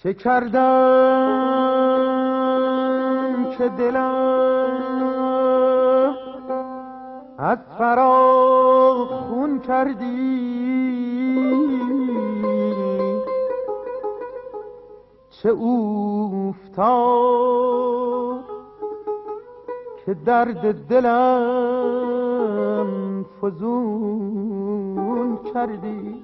چه کردم که دلم از فراق خون کردی؟ چه اوفتاد که درد دلم فزون کردی؟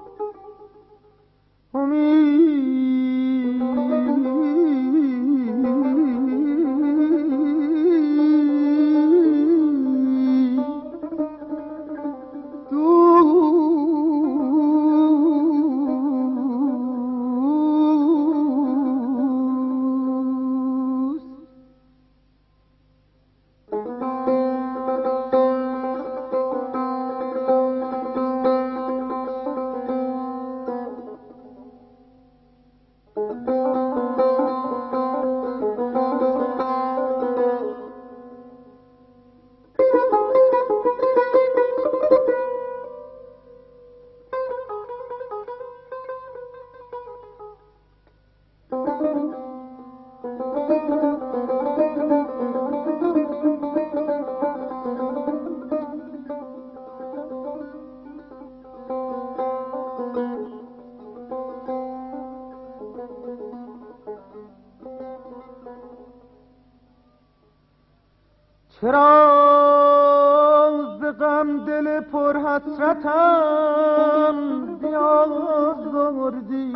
چرا ز غم دل پر حسرتم بیازردی؟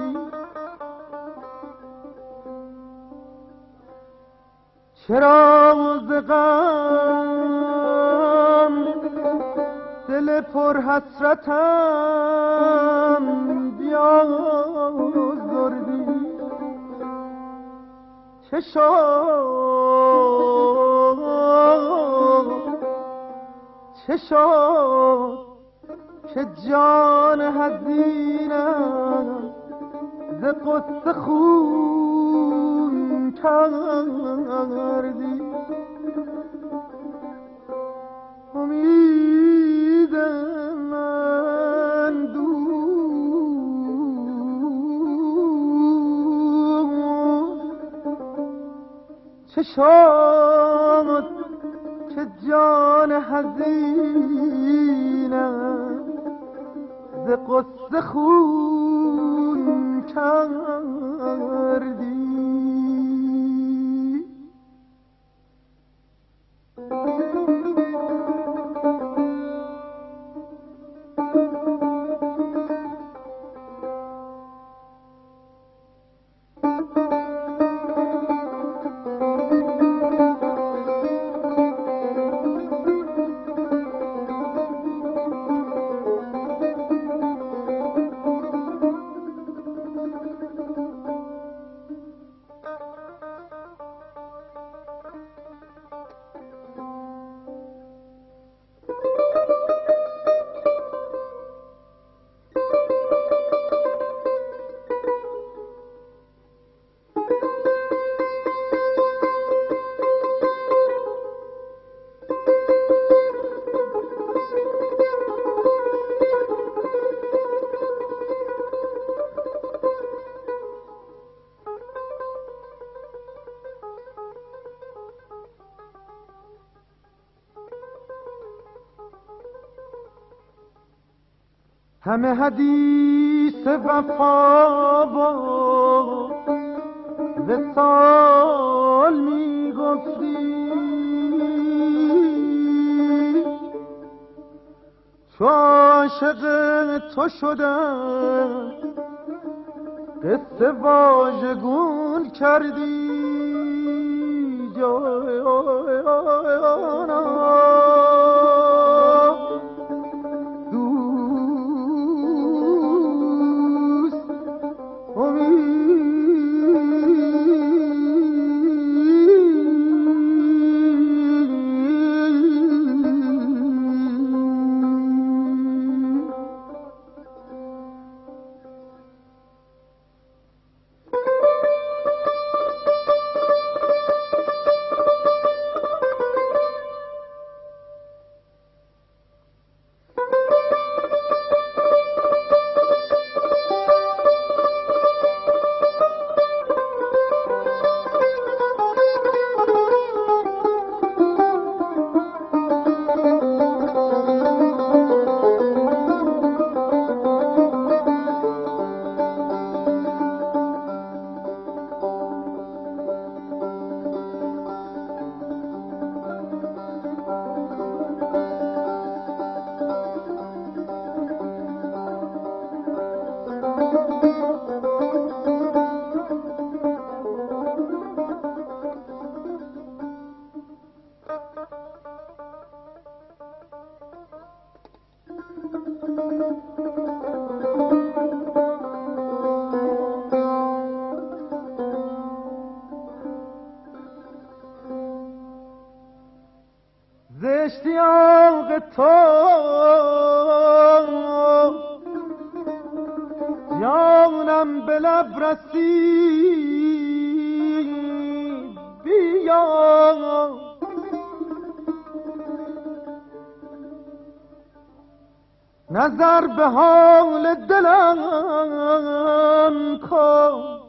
چرا ز غم دل پر حسرتم بیازردی؟ چه شد که جان حزینم ز قصه خون کردی؟ امید من دور چه شد که جان حزینم ز قصه خون کردی؟ همه حدیث وفا و وصال می گفتی، چو عاشق تو شدم قصه واژگون کردی. اشتیاق تو جانم به لب رسید بیا نظر به حال دلم کن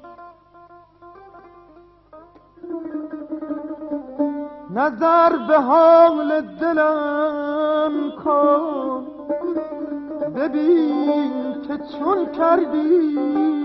نظر به حال دلم کن ببین که چون کردی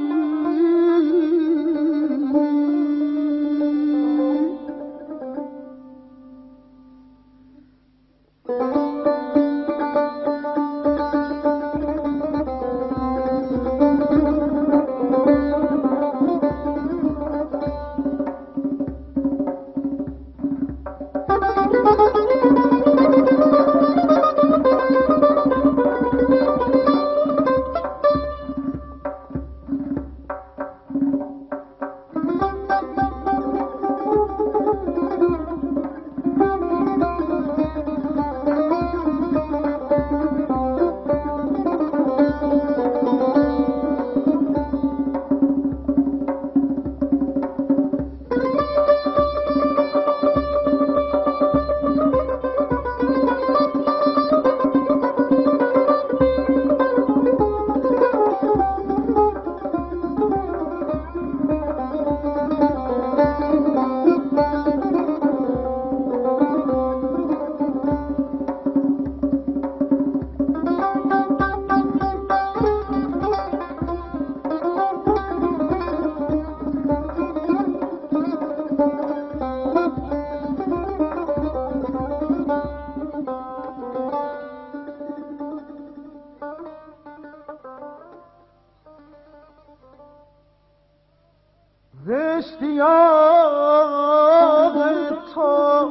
اشتیاق تو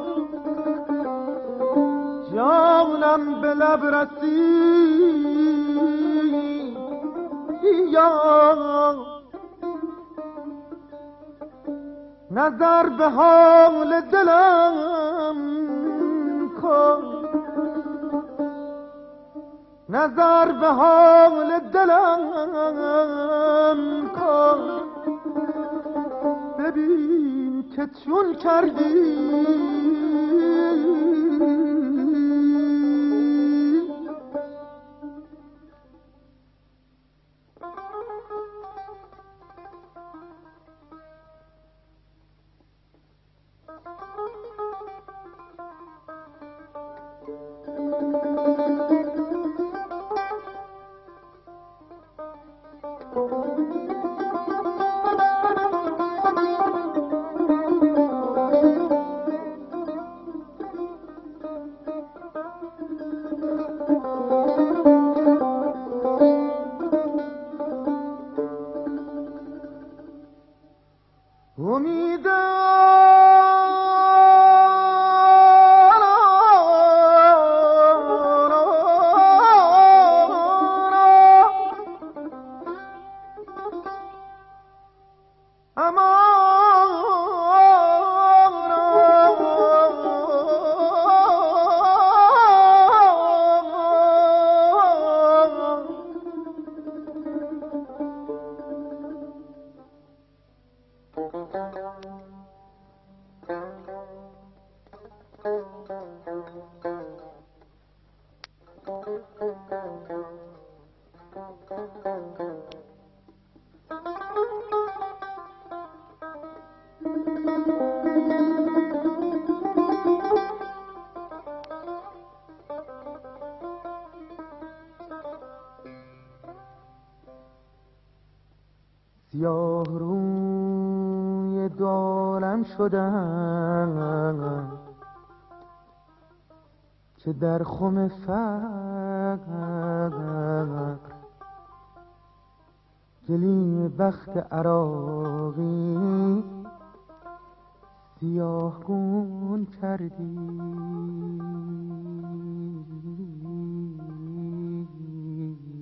جانم به لب رسید یا نظر به حال دلم کن نظر به حال دلم کن ببین که چون کردی سیاه روی دارم شدم که در خم فقر گلیم بخت عراقی سیاه گون کردی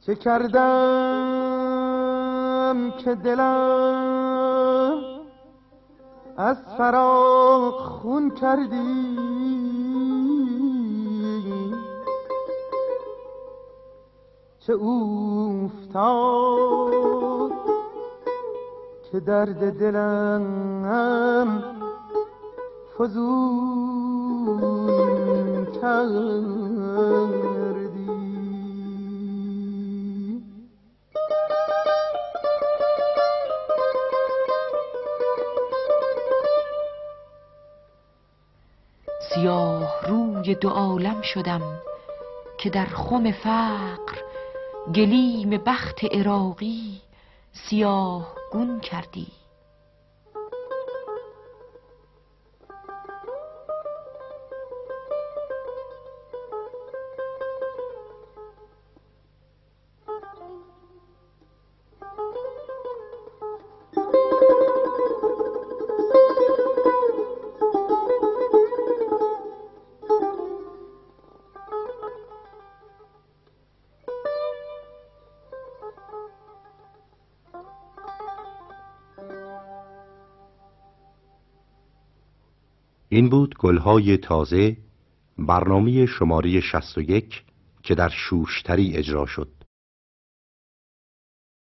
چه کردم که دلم از فراق خون کردی؟ چه اوفتاد که درد دلم فزون کردی؟ سیاه روی دو عالم شدم که در خم فقر گلیم بخت عراقی سیاه گون کردی. این بود گلهای تازه، برنامه شماره 61 که در شوشتری اجرا شد.